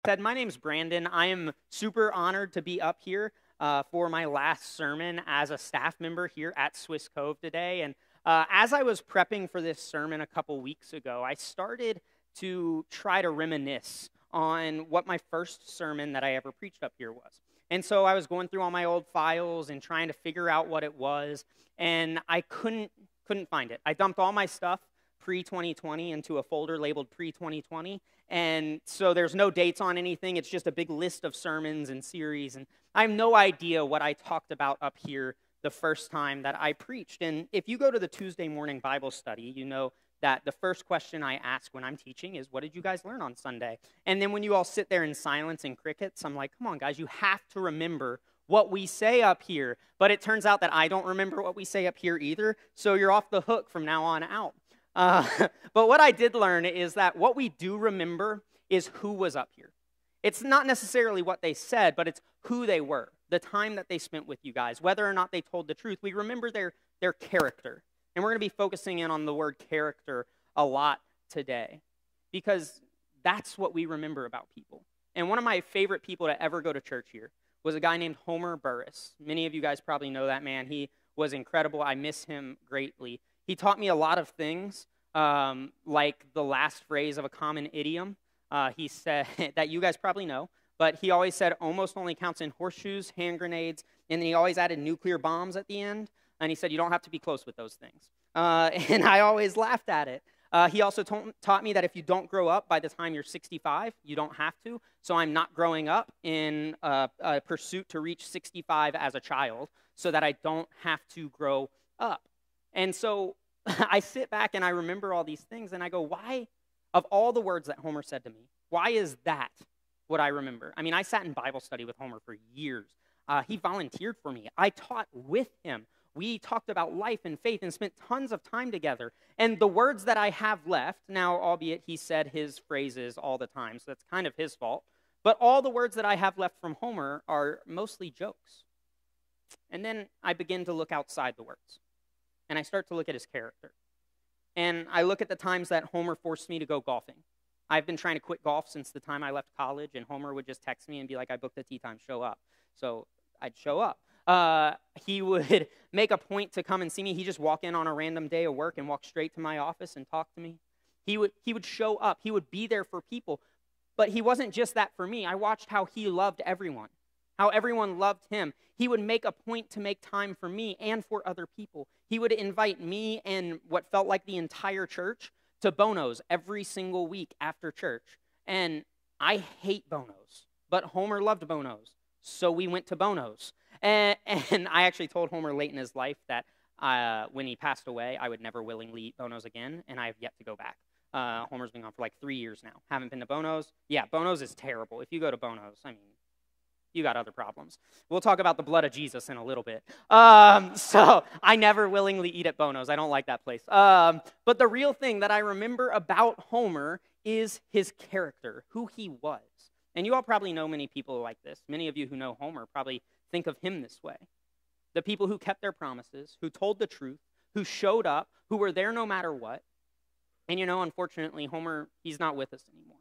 My name's Brandon. I am super honored to be up here for my last sermon as a staff member here at Swiss Cove today. And as I was prepping for this sermon a couple weeks ago, I started to try to reminisce on what my first sermon that I ever preached up here was. And so I was going through all my old files and trying to figure out what it was, and I couldn't find it. I dumped all my stuff pre-2020 into a folder labeled pre-2020, and so there's no dates on anything. It's just a big list of sermons and series, and I have no idea what I talked about up here the first time that I preached. And if you go to the Tuesday morning Bible study, you know that the first question I ask when I'm teaching is, what did you guys learn on Sunday? And then when you all sit there in silence and crickets, I'm like, come on, guys, you have to remember what we say up here. But it turns out that I don't remember what we say up here either, so you're off the hook from now on out. But what I did learn is that what we do remember is who was up here. It's not necessarily what they said, but it's who they were, the time that they spent with you guys, whether or not they told the truth. We remember their character. And we're going to be focusing in on the word character a lot today because that's what we remember about people. And one of my favorite people to ever go to church here was a guy named Homer Burris. Many of you guys probably know that man. He was incredible. I miss him greatly. He taught me a lot of things, like the last phrase of a common idiom. He said that you guys probably know, but he always said almost only counts in horseshoes, hand grenades, and then he always added nuclear bombs at the end. And he said, you don't have to be close with those things. And I always laughed at it. He also taught me that if you don't grow up by the time you're 65, you don't have to. So I'm not growing up in a pursuit to reach 65 as a child so that I don't have to grow up. And so I sit back and I remember all these things and I go, why, of all the words that Homer said to me, why is that what I remember? I mean, I sat in Bible study with Homer for years. He volunteered for me. I taught with him. We talked about life and faith and spent tons of time together. And the words that I have left, now, albeit he said his phrases all the time, so that's kind of his fault, but all the words that I have left from Homer are mostly jokes. And then I begin to look outside the words, and I start to look at his character. And I look at the times that Homer forced me to go golfing. I've been trying to quit golf since the time I left college, and Homer would just text me and be like, I booked a tee time, show up. So I'd show up. He would make a point to come and see me. He'd just walk in on a random day of work and walk straight to my office and talk to me. He would show up. He would be there for people. But he wasn't just that for me. I watched how he loved everyone, how everyone loved him. He would make a point to make time for me and for other people. He would invite me and what felt like the entire church to Bono's every single week after church. And I hate Bono's, but Homer loved Bono's, so we went to Bono's. And I actually told Homer late in his life that when he passed away, I would never willingly eat Bono's again, and I have yet to go back. Homer's been gone for like 3 years now. Haven't been to Bono's. Yeah, Bono's is terrible. If you go to Bono's, I mean, you got other problems. We'll talk about the blood of Jesus in a little bit. So I never willingly eat at Bono's. I don't like that place. But the real thing that I remember about Homer is his character, who he was. And you all probably know many people like this. Many of you who know Homer probably think of him this way. The people who kept their promises, who told the truth, who showed up, who were there no matter what. And you know, unfortunately, Homer, he's not with us anymore.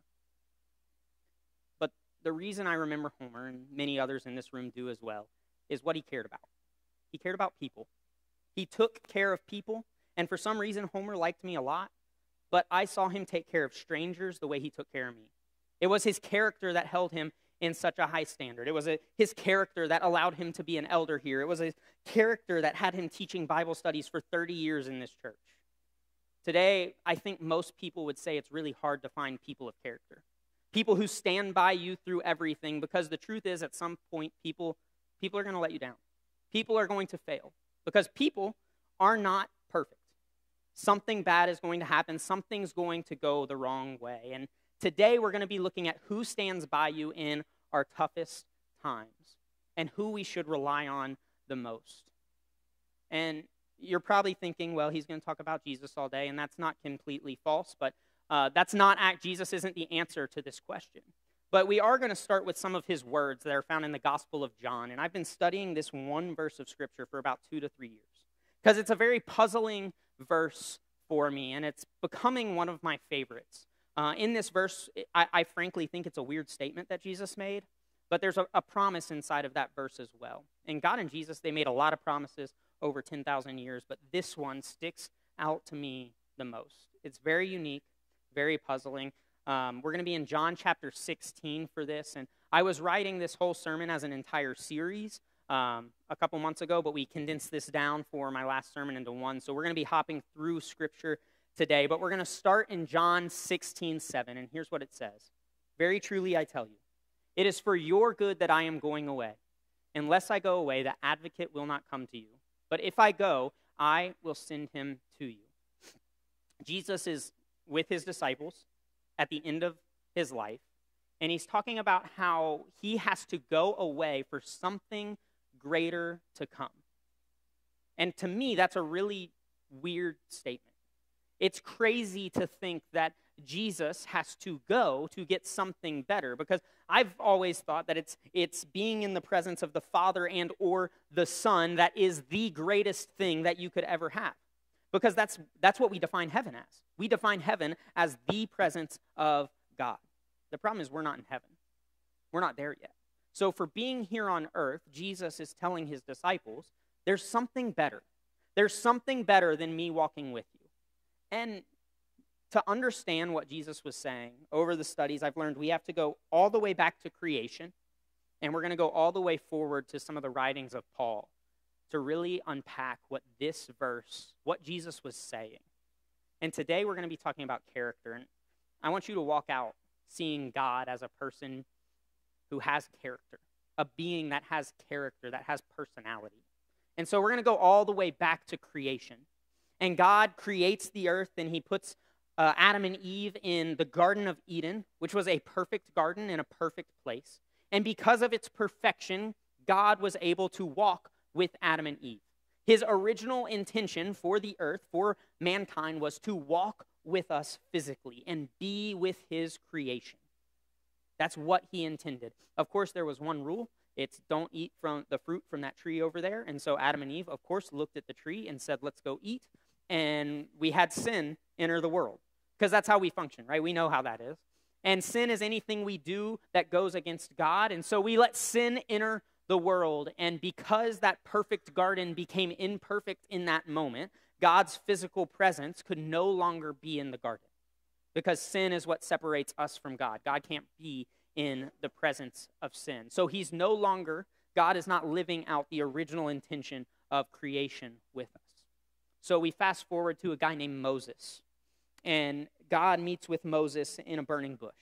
But the reason I remember Homer, and many others in this room do as well, is what he cared about. He cared about people. He took care of people, and for some reason, Homer liked me a lot, but I saw him take care of strangers the way he took care of me. It was his character that held him in such a high standard. It was his character that allowed him to be an elder here. It was his character that had him teaching Bible studies for 30 years in this church. Today, I think most people would say it's really hard to find people of character. People who stand by you through everything, because the truth is at some point people are going to let you down. People are going to fail because people are not perfect. Something bad is going to happen. Something's going to go the wrong way. And today, we're going to be looking at who stands by you in our toughest times and who we should rely on the most. And you're probably thinking, well, he's going to talk about Jesus all day, and that's not completely false, but Jesus isn't the answer to this question. But we are going to start with some of his words that are found in the Gospel of John, and I've been studying this one verse of Scripture for about 2 to 3 years because it's a very puzzling verse for me, and it's becoming one of my favorites. In this verse, I frankly think it's a weird statement that Jesus made, but there's a promise inside of that verse as well. And God and Jesus, they made a lot of promises over 10,000 years, but this one sticks out to me the most. It's very unique, very puzzling. We're going to be in John chapter 16 for this, and I was writing this whole sermon as an entire series a couple months ago, but we condensed this down for my last sermon into one, so we're going to be hopping through Scripture today, but we're going to start in John 16:7, and here's what it says. Very truly I tell you, it is for your good that I am going away. Unless I go away, the advocate will not come to you. But if I go, I will send him to you. Jesus is with his disciples at the end of his life, and he's talking about how he has to go away for something greater to come. And to me, that's a really weird statement. It's crazy to think that Jesus has to go to get something better, because I've always thought that it's being in the presence of the Father and or the Son that is the greatest thing that you could ever have, because that's what we define heaven as. We define heaven as the presence of God. The problem is we're not in heaven. We're not there yet. So for being here on earth, Jesus is telling his disciples, there's something better. There's something better than me walking with you. And to understand what Jesus was saying, over the studies I've learned we have to go all the way back to creation, and we're going to go all the way forward to some of the writings of Paul to really unpack what this verse, what Jesus was saying. And today we're going to be talking about character, and I want you to walk out seeing God as a person who has character, a being that has character, that has personality. And so we're going to go all the way back to creation. And God creates the earth, and he puts Adam and Eve in the Garden of Eden, which was a perfect garden in a perfect place. And because of its perfection, God was able to walk with Adam and Eve. His original intention for the earth, for mankind, was to walk with us physically and be with his creation. That's what he intended. Of course, there was one rule. It's don't eat from the fruit from that tree over there. And so Adam and Eve, of course, looked at the tree and said, let's go eat. And we had sin enter the world, because that's how we function, right? We know how that is. And sin is anything we do that goes against God. And so we let sin enter the world. And because that perfect garden became imperfect in that moment, God's physical presence could no longer be in the garden, because sin is what separates us from God. God can't be in the presence of sin. So he's no longer, God is not living out the original intention of creation with us. So we fast forward to a guy named Moses, and God meets with Moses in a burning bush.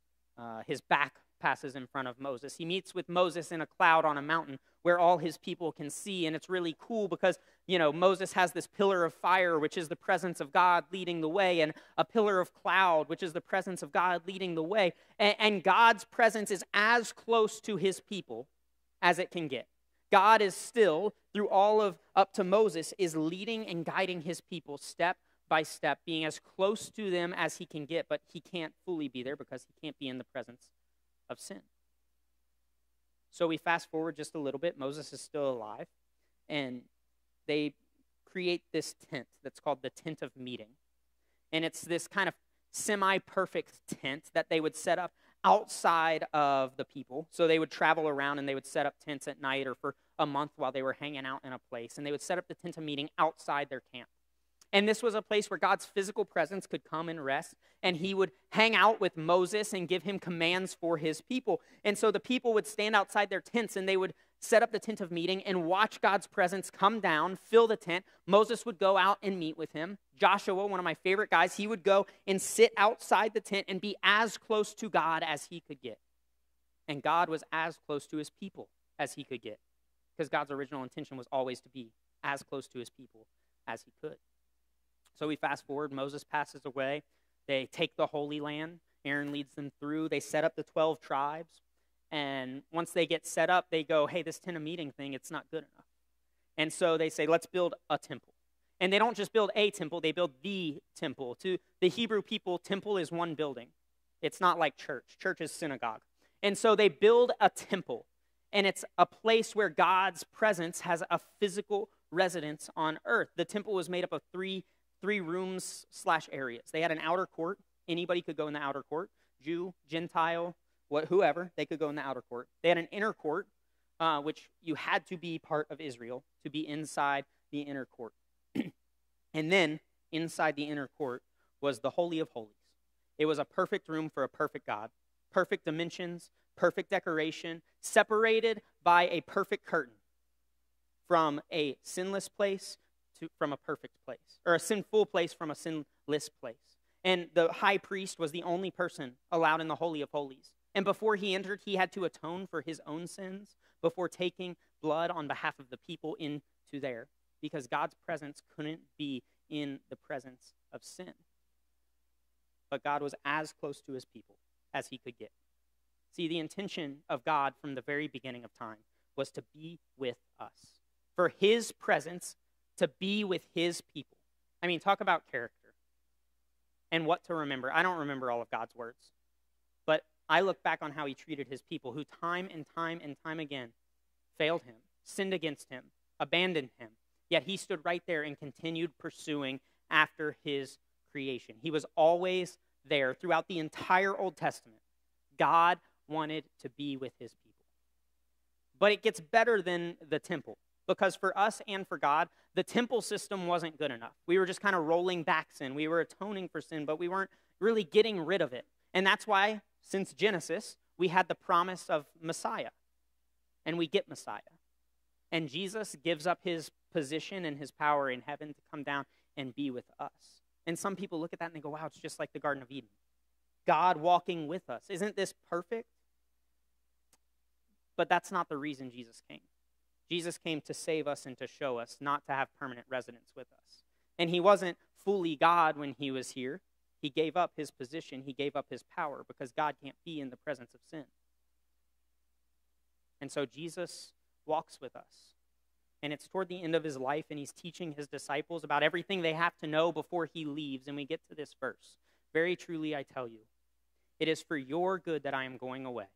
His back passes in front of Moses. He meets with Moses in a cloud on a mountain where all his people can see, and it's really cool because, Moses has this pillar of fire, which is the presence of God leading the way, and a pillar of cloud, which is the presence of God leading the way, and God's presence is as close to his people as it can get. God is still, through all of up to Moses, is leading and guiding his people step by step, being as close to them as he can get, but he can't fully be there because he can't be in the presence of sin. So we fast forward just a little bit. Moses is still alive, and they create this tent that's called the tent of meeting. And it's this kind of semi-perfect tent that they would set up outside of the people. So they would travel around and they would set up tents at night or for a month while they were hanging out in a place. And they would set up the tent of meeting outside their camp. And this was a place where God's physical presence could come and rest, and he would hang out with Moses and give him commands for his people. And so the people would stand outside their tents, and they would set up the tent of meeting and watch God's presence come down, fill the tent. Moses would go out and meet with him. Joshua, one of my favorite guys, he would go and sit outside the tent and be as close to God as he could get. And God was as close to his people as he could get, because God's original intention was always to be as close to his people as he could. So we fast forward, Moses passes away. They take the Holy Land. Aaron leads them through. They set up the 12 tribes. And once they get set up, they go, hey, this tent of meeting thing, it's not good enough. And so they say, let's build a temple. And they don't just build a temple, they build the temple. To the Hebrew people, temple is one building. It's not like church. Church is synagogue. And so they build a temple. And it's a place where God's presence has a physical residence on earth. The temple was made up of three rooms / areas. They had an outer court, Anybody could go in the outer court. Jew, Gentile, whoever, they could go in the outer court. They had an inner court, which you had to be part of Israel to be inside the inner court. And then inside the inner court was the Holy of Holies. It was a perfect room for a perfect God. Perfect dimensions, perfect decoration, separated by a perfect curtain from a sinless place from a perfect place, or a sinful place from a sinless place. And the high priest was the only person allowed in the Holy of Holies. And before he entered, he had to atone for his own sins before taking blood on behalf of the people into there, because God's presence couldn't be in the presence of sin. But God was as close to his people as he could get. See, the intention of God from the very beginning of time was to be with us, for his presence to be with his people. I mean, talk about character and what to remember. I don't remember all of God's words, but I look back on how he treated his people, who time and time and time again failed him, sinned against him, abandoned him, yet he stood right there and continued pursuing after his creation. He was always there throughout the entire Old Testament. God wanted to be with his people. But it gets better than the temple, because for us and for God, the temple system wasn't good enough. We were just kind of rolling back sin. We were atoning for sin, but we weren't really getting rid of it. And that's why, since Genesis, we had the promise of Messiah. And we get Messiah. And Jesus gives up his position and his power in heaven to come down and be with us. And some people look at that and they go, wow, it's just like the Garden of Eden. God walking with us. Isn't this perfect? But that's not the reason Jesus came. Jesus came to save us and to show us, not to have permanent residence with us. And he wasn't fully God when he was here. He gave up his position. He gave up his power, because God can't be in the presence of sin. And so Jesus walks with us. And it's toward the end of his life, and he's teaching his disciples about everything they have to know before he leaves. And we get to this verse. Very truly, I tell you, it is for your good that I am going away.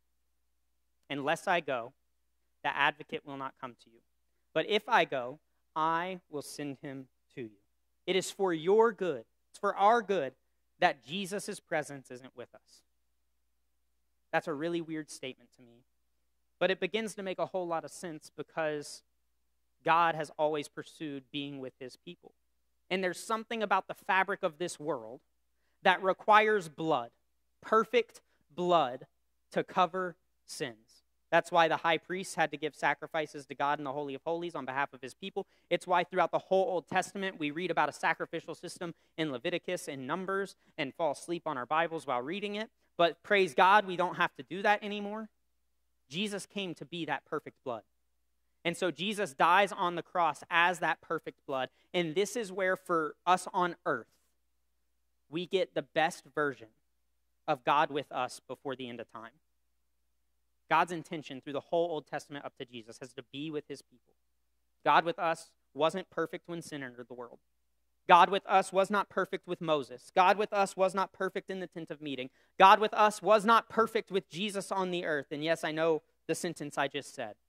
Unless I go, the advocate will not come to you. But if I go, I will send him to you. It is for your good, it's for our good, that Jesus' presence isn't with us. That's a really weird statement to me. But it begins to make a whole lot of sense, because God has always pursued being with his people. And there's something about the fabric of this world that requires blood, perfect blood, to cover sins. That's why the high priest had to give sacrifices to God in the Holy of Holies on behalf of his people. It's why throughout the whole Old Testament we read about a sacrificial system in Leviticus and Numbers and fall asleep on our Bibles while reading it. But praise God, we don't have to do that anymore. Jesus came to be that perfect blood. And so Jesus dies on the cross as that perfect blood. And this is where, for us on earth, we get the best version of God with us before the end of time. God's intention through the whole Old Testament up to Jesus has to be with his people. God with us wasn't perfect when sin entered the world. God with us was not perfect with Moses. God with us was not perfect in the tent of meeting. God with us was not perfect with Jesus on the earth. And yes, I know the sentence I just said.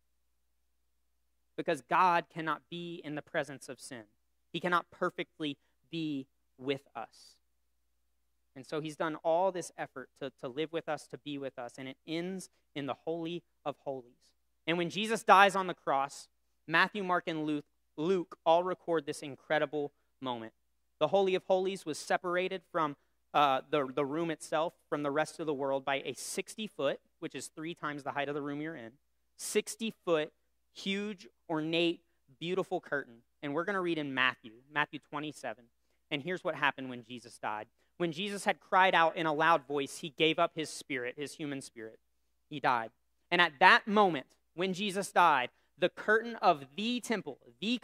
Because God cannot be in the presence of sin. He cannot perfectly be with us. And so he's done all this effort to live with us, to be with us, and it ends in the Holy of Holies. And when Jesus dies on the cross, Matthew, Mark, and Luke all record this incredible moment. The Holy of Holies was separated from the room itself from the rest of the world by a 60-foot, which is 3 times the height of the room you're in, 60-foot, huge, ornate, beautiful curtain. And we're going to read in Matthew 27. And here's what happened when Jesus died. When Jesus had cried out in a loud voice, he gave up his spirit, his human spirit. He died. And at that moment, when Jesus died, the curtain of the temple,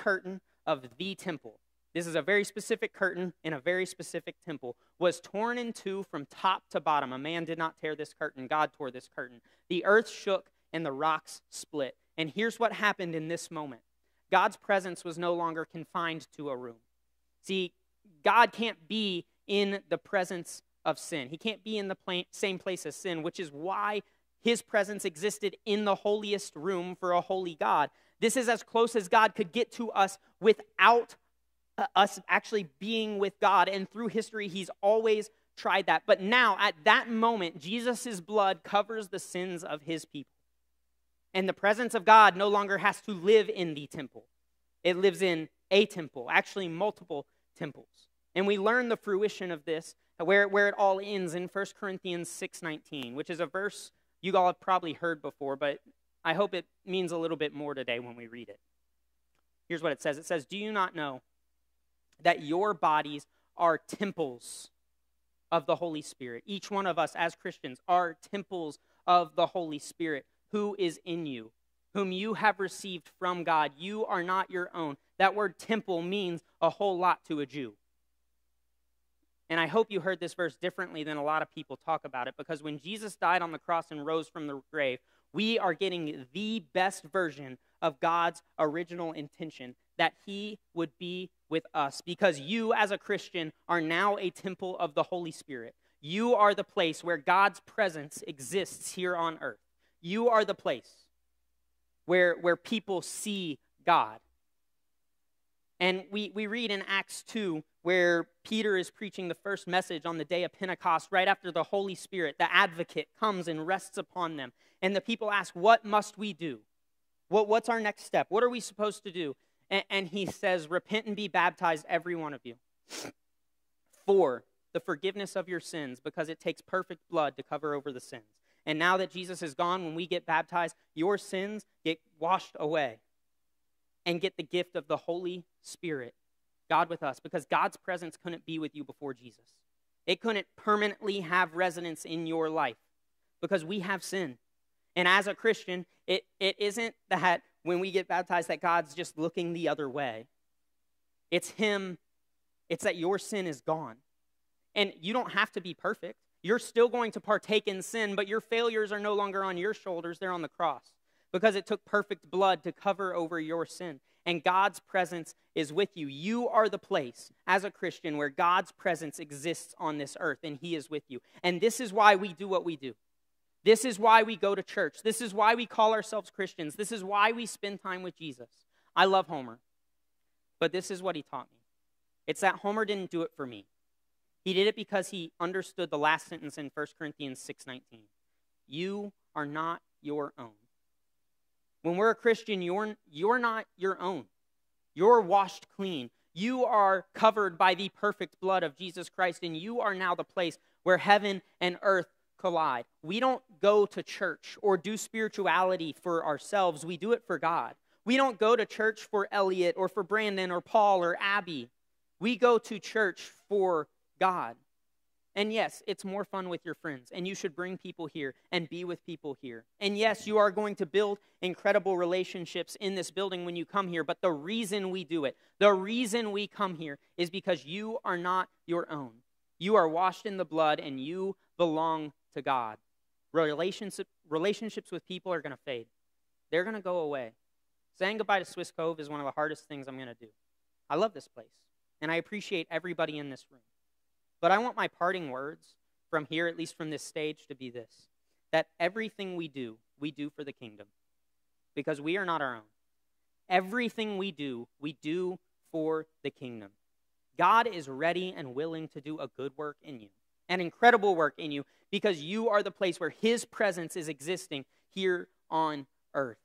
this is a very specific curtain in a very specific temple, was torn in two from top to bottom. A man did not tear this curtain. God tore this curtain. The earth shook and the rocks split. And here's what happened in this moment. God's presence was no longer confined to a room. See, God can't be in the presence of sin. He can't be in the same place as sin, which is why his presence existed in the holiest room for a holy God. This is as close as God could get to us without us actually being with God. And through history, he's always tried that. But now, at that moment, Jesus' blood covers the sins of his people. And the presence of God no longer has to live in the temple. It lives in a temple, actually multiple temples. And we learn the fruition of this, where it all ends in 1 Corinthians 6:19, which is a verse you all have probably heard before, but I hope it means a little bit more today when we read it. Here's what it says. It says, "Do you not know that your bodies are temples of the Holy Spirit?" Each one of us as Christians are temples of the Holy Spirit, who is in you, whom you have received from God. You are not your own. That word temple means a whole lot to a Jew. And I hope you heard this verse differently than a lot of people talk about it, because when Jesus died on the cross and rose from the grave, we are getting the best version of God's original intention, that he would be with us, because you as a Christian are now a temple of the Holy Spirit. You are the place where God's presence exists here on earth. You are the place where people see God. And we read in Acts 2 where Peter is preaching the first message on the day of Pentecost, right after the Holy Spirit, the advocate, comes and rests upon them. And the people ask, what must we do? What's our next step? What are we supposed to do? And he says, repent and be baptized, every one of you, for the forgiveness of your sins, because it takes perfect blood to cover over the sins. And now that Jesus is gone, when we get baptized, your sins get washed away and get the gift of the Holy Spirit, God with us, because God's presence couldn't be with you before Jesus. It couldn't permanently have residence in your life because we have sin. And as a Christian, it isn't that when we get baptized that God's just looking the other way. It's him. It's that your sin is gone. And you don't have to be perfect. You're still going to partake in sin, but your failures are no longer on your shoulders. They're on the cross, because it took perfect blood to cover over your sin. And God's presence is with you. You are the place, as a Christian, where God's presence exists on this earth, and he is with you. And this is why we do what we do. This is why we go to church. This is why we call ourselves Christians. This is why we spend time with Jesus. I love Homer, but this is what he taught me. It's that Homer didn't do it for me. He did it because he understood the last sentence in 1 Corinthians 6:19. You are not your own. When we're a Christian, you're not your own. You're washed clean. You are covered by the perfect blood of Jesus Christ, and you are now the place where heaven and earth collide. We don't go to church or do spirituality for ourselves. We do it for God. We don't go to church for Elliot or for Brandon or Paul or Abby. We go to church for God. And yes, it's more fun with your friends, and you should bring people here and be with people here. And yes, you are going to build incredible relationships in this building when you come here, but the reason we do it, the reason we come here is because you are not your own. You are washed in the blood, and you belong to God. Relationships with people are going to fade. They're going to go away. Saying goodbye to Swiss Cove is one of the hardest things I'm going to do. I love this place, and I appreciate everybody in this room. But I want my parting words from here, at least from this stage, to be this: that everything we do for the kingdom, because we are not our own. Everything we do for the kingdom. God is ready and willing to do a good work in you, an incredible work in you, because you are the place where his presence is existing here on earth.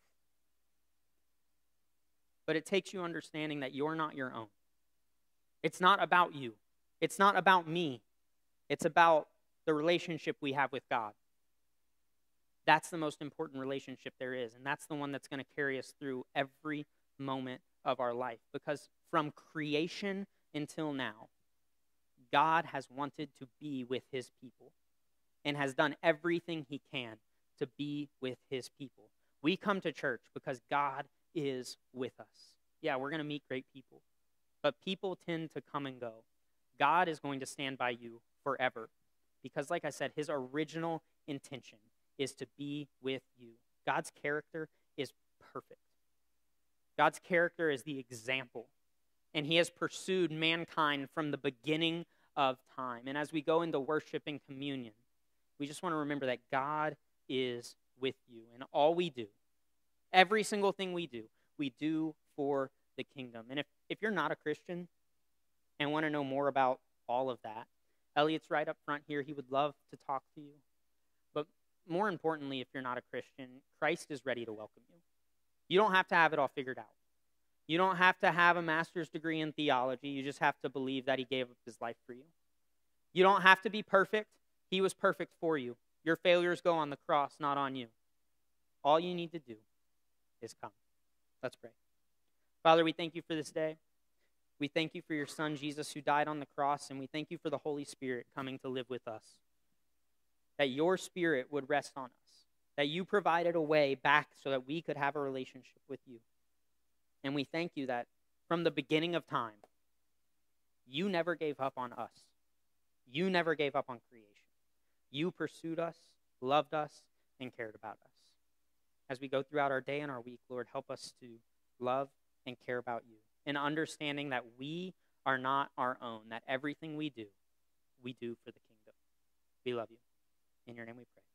But it takes you understanding that you're not your own. It's not about you. It's not about me. It's about the relationship we have with God. That's the most important relationship there is, and that's the one that's going to carry us through every moment of our life. Because from creation until now, God has wanted to be with his people and has done everything he can to be with his people. We come to church because God is with us. Yeah, we're going to meet great people, but people tend to come and go. God is going to stand by you forever because, like I said, his original intention is to be with you. God's character is perfect. God's character is the example, and he has pursued mankind from the beginning of time. And as we go into worship and communion, we just want to remember that God is with you. And all we do, every single thing we do for the kingdom. And if you're not a Christian and want to know more about all of that, Elliot's right up front here. He would love to talk to you. But more importantly, if you're not a Christian, Christ is ready to welcome you. You don't have to have it all figured out. You don't have to have a master's degree in theology. You just have to believe that he gave up his life for you. You don't have to be perfect. He was perfect for you. Your failures go on the cross, not on you. All you need to do is come. Let's pray. Father, we thank you for this day. We thank you for your son, Jesus, who died on the cross, and we thank you for the Holy Spirit coming to live with us. That your Spirit would rest on us. That you provided a way back so that we could have a relationship with you. And we thank you that from the beginning of time, you never gave up on us. You never gave up on creation. You pursued us, loved us, and cared about us. As we go throughout our day and our week, Lord, help us to love and care about you. And understanding that we are not our own, that everything we do for the kingdom. We love you. In your name we pray.